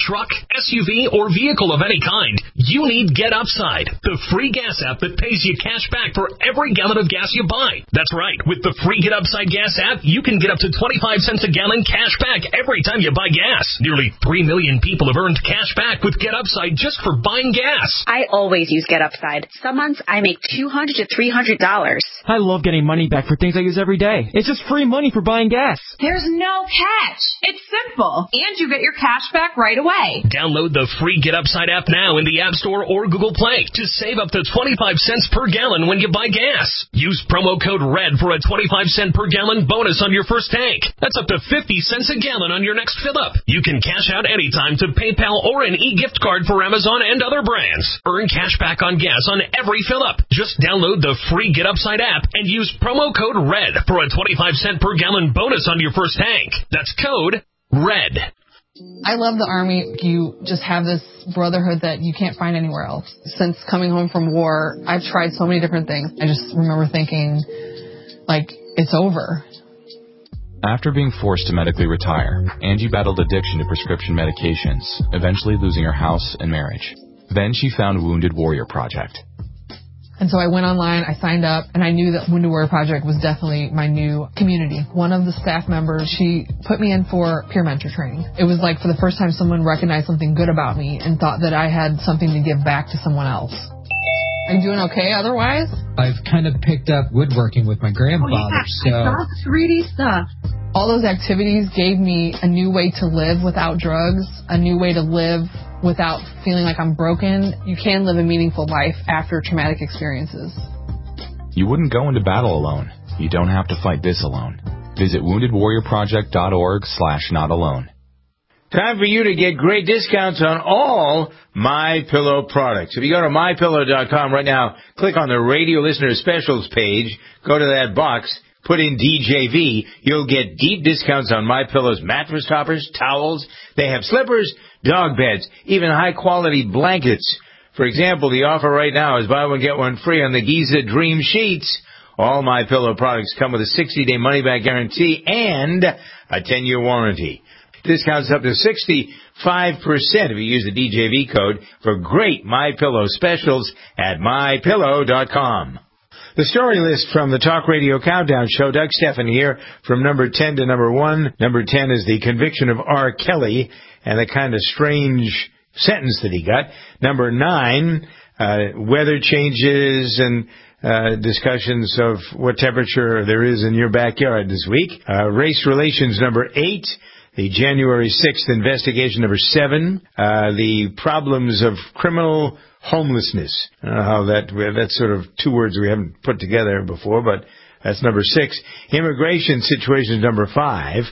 S1: truck, SUV, or vehicle of any kind, you need Get Upside, the free gas app that pays you cash back for every gallon of gas you buy. That's right. With the free Get Upside gas app, you can get up to 25 cents a gallon cash back every time you buy gas. Nearly 3 million people have earned cash back with Get Upside just for buying gas.
S3: I always use Get Upside. Some months I make $200 to $300.
S23: I love getting money back for things I use every day. It's just free money for buying gas.
S24: There's no catch. It's simple, and you get your cash back right away.
S1: Download the free Get Upside app now in the App Store or Google Play to save up to 25 cents per gallon when you buy gas. Use promo code RED for a 25-cent per gallon bonus on your first tank. That's up to 50 cents a gallon on your next fill-up. You can cash out anytime to PayPal or an e-gift card for Amazon and other brands. Earn cash back on gas on every fill-up. Just download the free Get Upside app and use promo code RED for a 25-cent per gallon bonus on your first tank. That's code RED.
S18: I love the Army. You just have this brotherhood that you can't find anywhere else. Since coming home from war, I've tried so many different things. I just remember thinking, like, it's over.
S8: After being forced to medically retire, Angie battled addiction to prescription medications, eventually losing her house and marriage. Then she found Wounded Warrior Project.
S18: And so I went online, I signed up, and I knew that Wounded Warrior Project was definitely my new community. One of the staff members, she put me in for peer mentor training. It was like for the first time someone recognized something good about me and thought that I had something to give back to someone else. Are you doing okay otherwise?
S25: I've kind of picked up woodworking with my grandfather, so...
S18: I saw 3D stuff. All those activities gave me a new way to live without drugs, a new way to live without feeling like I'm broken. You can live a meaningful life after traumatic experiences.
S8: You wouldn't go into battle alone. You don't have to fight this alone. Visit woundedwarriorproject.org/notalone.
S4: Time for you to get great discounts on all MyPillow products. If you go to MyPillow.com right now, click on the Radio Listener Specials page, go to that box, put in DJV, you'll get deep discounts on MyPillow's mattress toppers, towels. They have slippers, dog beds, even high-quality blankets. For example, the offer right now is buy one, get one free on the Giza Dream Sheets. All MyPillow products come with a 60-day money-back guarantee and a 10-year warranty. Discounts up to 65% if you use the DJV code for great MyPillow specials at MyPillow.com. The story list from the Talk Radio Countdown Show. Doug Stephan here from number 10 to number 1. Number 10 is the conviction of R. Kelly and the kind of strange sentence that he got. Number 9, weather changes and discussions of what temperature there is in your backyard this week. Race relations, number 8. The January 6th investigation, number 7. The problems of criminal homelessness. I don't know how that's sort of two words we haven't put together before, but that's number 6. Immigration situations, number 5.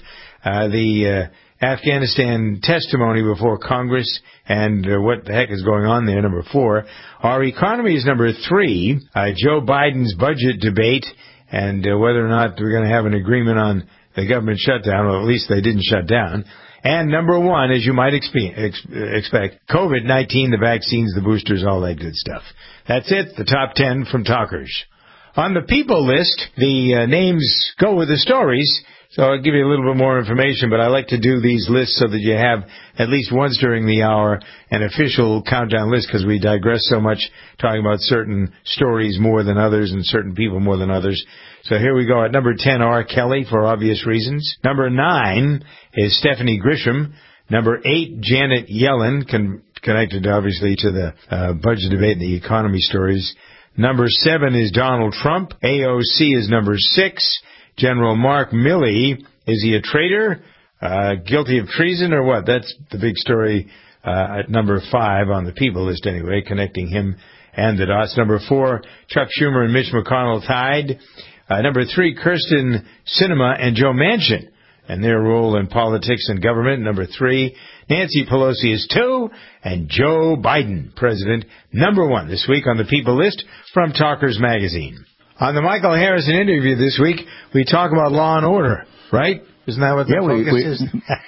S4: The Afghanistan testimony before Congress and what the heck is going on there, number 4. Our economy is number 3. Joe Biden's budget debate and whether or not we're going to have an agreement on the government shutdown, or at least they didn't shut down. And number 1, as you might expect, COVID-19, the vaccines, the boosters, all that good stuff. That's it, the top 10 from Talkers. On the people list, the names go with the stories, so I'll give you a little bit more information, but I like to do these lists so that you have at least once during the hour an official countdown list, because we digress so much talking about certain stories more than others and certain people more than others. So here we go. At number 10, R. Kelly, for obvious reasons. Number 9 is Stephanie Grisham. Number 8, Janet Yellen, connected obviously to the budget debate and the economy stories. Number 7 is Donald Trump. AOC is number 6. General Mark Milley, is he a traitor? Guilty of treason or what? That's the big story at number 5 on the people list anyway, connecting him and the dots. Number 4, Chuck Schumer and Mitch McConnell tied. Number 3, Kirsten Sinema and Joe Manchin and their role in politics and government. Number 3, Nancy Pelosi is 2, and Joe Biden, president, number 1 this week on the people list from Talkers Magazine. On the Michael Harrison interview this week, we talk about law and order, right? Isn't that what the focus is?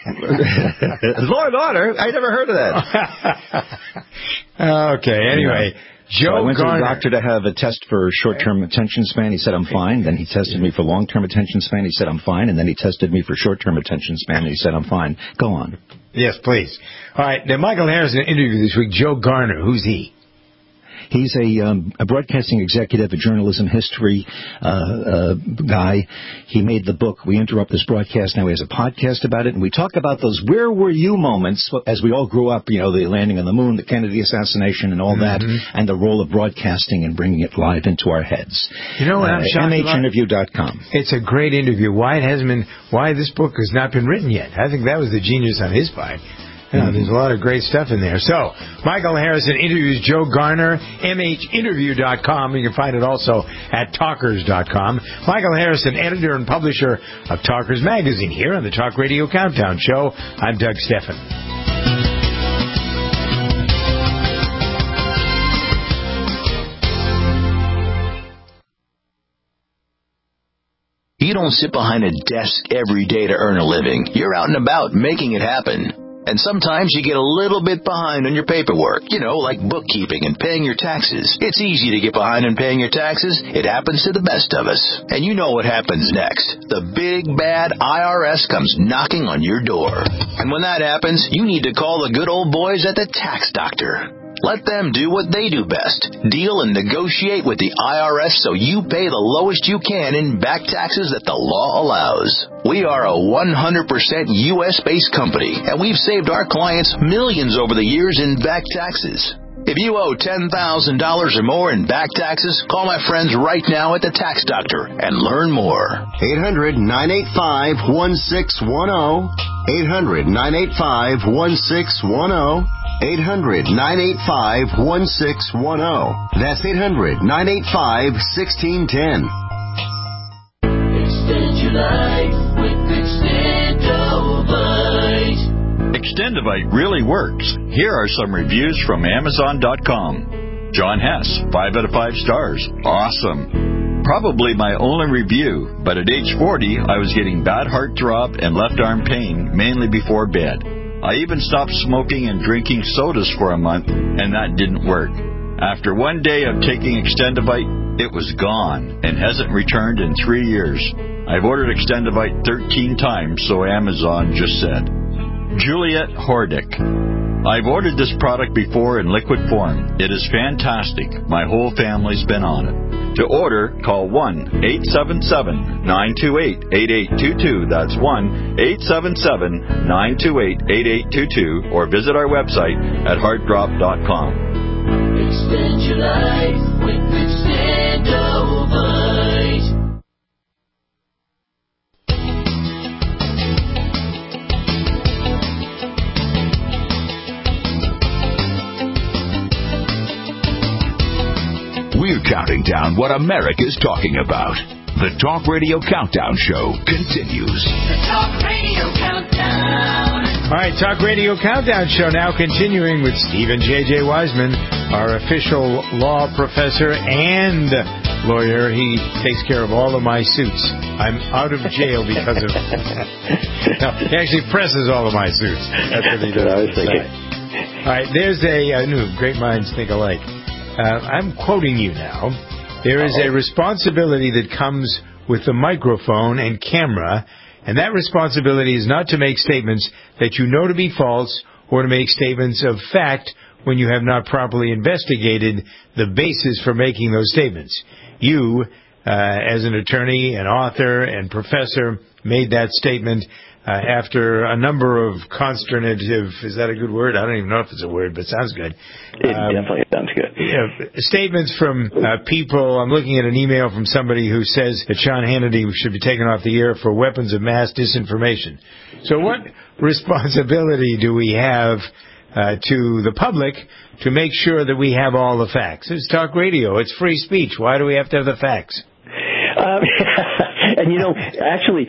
S5: Law and order? I never heard of that.
S4: Okay, anyway. Joe
S5: so I went
S4: Garner.
S5: to the doctor to have a test for short-term attention span. He said I'm fine. Then he tested me for long-term attention span. He said I'm fine. And then he tested me for short-term attention span. And he said I'm fine. Go on.
S4: Yes, please. All right. Now, Michael Harrison interviewed this week Joe Garner. Who's he?
S5: He's a broadcasting executive, a journalism history guy. He made the book, We Interrupt This Broadcast. Now he has a podcast about it, and we talk about those where were you moments as we all grew up, the landing on the moon, the Kennedy assassination, and all that, and the role of broadcasting and bringing it live into our heads.
S4: You know what I'm shocked about?
S5: MHinterview.com.
S4: It's a great interview. Why this book has not been written yet? I think that was the genius on his part. There's a lot of great stuff in there. So, Michael Harrison interviews Joe Garner, MHinterview.com. You can find it also at Talkers.com. Michael Harrison, editor and publisher of Talkers Magazine, here on the Talk Radio Countdown Show. I'm Doug Stephan.
S7: You don't sit behind a desk every day to earn a living. You're out and about making it happen. And sometimes you get a little bit behind on your paperwork, like bookkeeping and paying your taxes. It's easy to get behind on paying your taxes. It happens to the best of us. And you know what happens next. The big, bad IRS comes knocking on your door. And when that happens, you need to call the good old boys at the Tax Doctor. Let them do what they do best. Deal and negotiate with the IRS so you pay the lowest you can in back taxes that the law allows. We are a 100% U.S.-based company, and we've saved our clients millions over the years in back taxes. If you owe $10,000 or more in back taxes, call my friends right now at the Tax Doctor and learn more.
S9: 800-985-1610. 800-985-1610. 800-985-1610. That's 800-985-1610.
S10: Extend your life with Extendovite. Extendovite really works. Here are some reviews from Amazon.com. John Hess, 5 out of 5 stars. Awesome. Probably my only review, but at age 40, I was getting bad heart throb and left arm pain, mainly before bed. I even stopped smoking and drinking sodas for a month, and that didn't work. After one day of taking Extendovite, it was gone and hasn't returned in 3 years. I've ordered Extendovite 13 times, so Amazon just said. Juliet Hordick. I've ordered this product before in liquid form. It is fantastic. My whole family's been on it. To order, call 1-877-928-8822. That's 1-877-928-8822. Or visit our website at heartdrop.com. Extend your life with Extendovite.
S2: We're counting down what America's talking about. The Talk Radio Countdown Show continues.
S10: The Talk Radio Countdown.
S4: All right, Talk Radio Countdown Show now continuing with Stephen J.J. Wiseman, our official law professor and lawyer. He takes care of all of my suits. I'm out of jail because of... No, he actually presses all of my suits. That's what he does.
S11: I was thinking.
S4: All right, there's a new Great Minds Think Alike. I'm quoting you now. There is a responsibility that comes with the microphone and camera, and that responsibility is not to make statements that you know to be false or to make statements of fact when you have not properly investigated the basis for making those statements. You, as an attorney, an author, and professor, made that statement after a number of consternative, is that a good word? I don't even know if it's a word, but it sounds good.
S11: It definitely sounds good.
S4: Statements from people. I'm looking at an email from somebody who says that Sean Hannity should be taken off the air for weapons of mass disinformation. So what responsibility do we have to the public to make sure that we have all the facts? It's talk radio. It's free speech. Why do we have to have the facts?
S11: And, actually,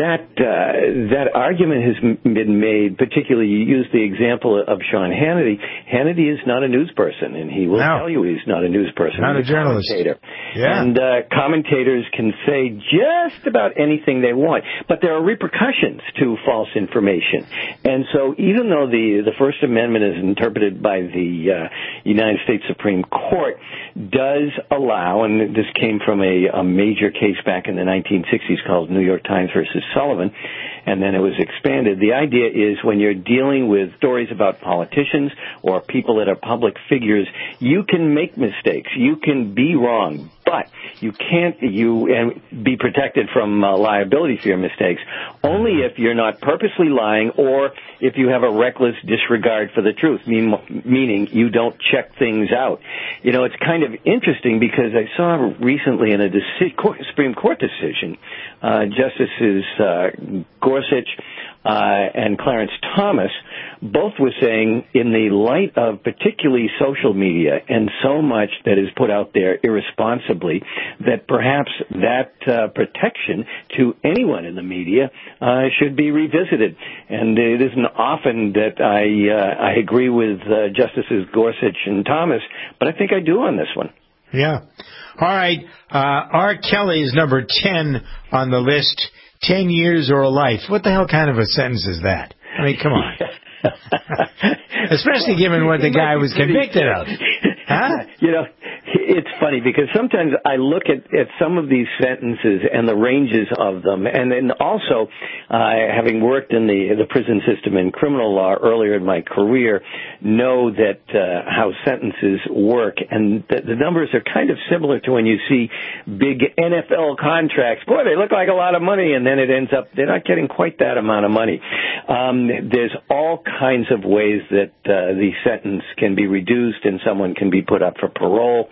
S11: that argument has been made, particularly you used the example of Sean Hannity. Hannity is not a news person, and he will tell you he's not a news person.
S4: Not a journalist.
S11: Commentator.
S4: Yeah.
S11: And commentators can say just about anything they want, but there are repercussions to false information. And so even though the First Amendment is interpreted by the United States Supreme Court, does allow, and this came from a major case back in the 1960s, 60s called New York Times versus Sullivan, and then it was expanded. The idea is when you're dealing with stories about politicians or people that are public figures, you can make mistakes. You can be wrong, but you can't be protected from liability for your mistakes only if you're not purposely lying or if you have a reckless disregard for the truth, meaning you don't check things out. You know, it's kind of interesting because I saw recently in a Supreme Court decision, Justices Gorsuch and Clarence Thomas both were saying, in the light of particularly social media and so much that is put out there irresponsibly, that perhaps that protection to anyone in the media should be revisited. And it isn't often that I agree with Justices Gorsuch and Thomas, but I think I do on this one.
S4: Yeah. All right. R. Kelly is number 10 on the list. 10 years or a life. What the hell kind of a sentence is that? I mean, come on. Especially given what the guy was convicted of. Huh?
S11: You know, it's funny because sometimes I look at some of these sentences and the ranges of them, and then also having worked in the prison system in criminal law earlier in my career, know that how sentences work, and the numbers are kind of similar to when you see big NFL contracts. Boy, they look like a lot of money, and then it ends up they're not getting quite that amount of money. There's all kinds of ways that the sentence can be reduced and someone can be put up for parole.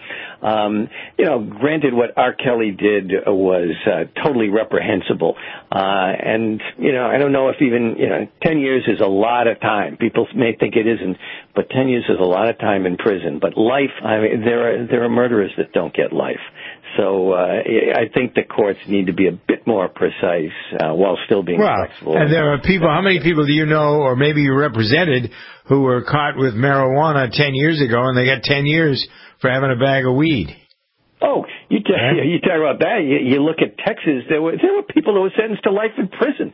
S11: You know, granted, what R. Kelly did was totally reprehensible. And, you know, I don't know if even, 10 years is a lot of time. People may think it isn't, but 10 years is a lot of time in prison. But life, I mean, there are murderers that don't get life. So I think the courts need to be a bit more precise while still being flexible.
S4: And there are people, how many people do you know, or maybe you represented, who were caught with marijuana 10 years ago and they got 10 years for having a bag of weed?
S11: Oh, you talk about that. You look at Texas. There were people that were sentenced to life in prison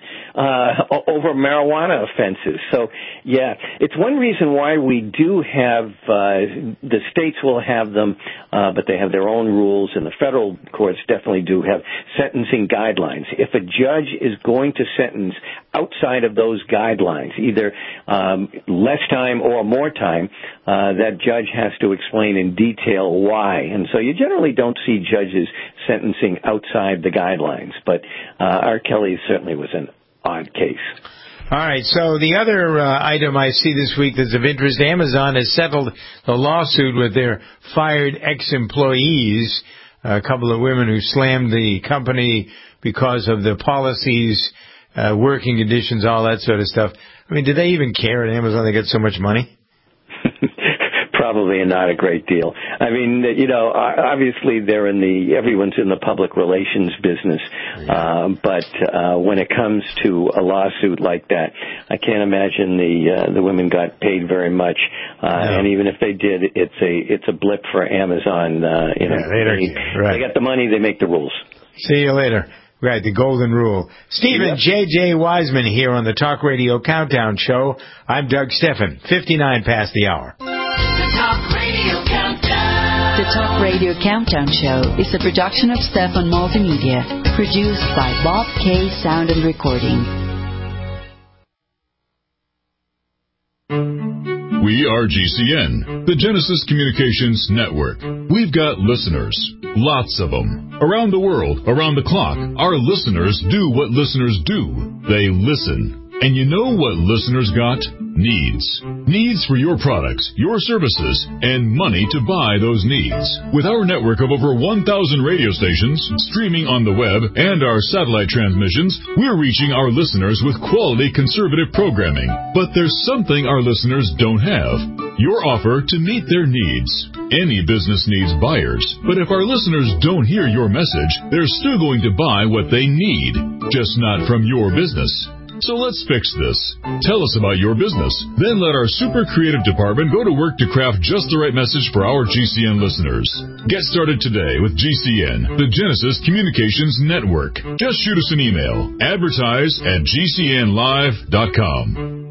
S11: over marijuana offenses. So, yeah, it's one reason why we do have the states will have them, but they have their own rules, and the federal courts definitely do have sentencing guidelines. If a judge is going to sentence outside of those guidelines, either less time or more time, that judge has to explain in detail why. And so you generally don't see judges sentencing outside the guidelines. But R. Kelly certainly was an odd case.
S4: All right, so the other item I see this week that's of interest, Amazon has settled the lawsuit with their fired ex-employees, a couple of women who slammed the company because of the policies, working conditions, all that sort of stuff. I mean, do they even care at Amazon? They get so much money?
S11: Probably not a great deal. I mean, obviously everyone's in the public relations business, but when it comes to a lawsuit like that, I can't imagine the women got paid very much. And even if they did, it's a blip for Amazon. They got the money, they make the rules.
S4: See you later. Right, the golden rule. Stephen J.J. Wiseman here on the Talk Radio Countdown Show. I'm Doug Steffen, 59 past the hour.
S13: The Talk Radio Countdown.
S22: The Talk Radio Countdown Show is a production of Steffen Multimedia, produced by Bob K. Sound and Recording.
S19: We are GCN, the Genesis Communications Network. We've got listeners, lots of them. Around the world, around the clock, our listeners do what listeners do. They listen. And you know what listeners got? Needs. Needs for your products, your services, and money to buy those needs. With our network of over 1,000 radio stations, streaming on the web, and our satellite transmissions, we're reaching our listeners with quality conservative programming. But there's something our listeners don't have. Your offer to meet their needs. Any business needs buyers, but if our listeners don't hear your message, they're still going to buy what they need, just not from your business. So let's fix this. Tell us about your business. Then let our super creative department go to work to craft just the right message for our GCN listeners. Get started today with GCN, the Genesis Communications Network. Just shoot us an email. Advertise@gcnlive.com.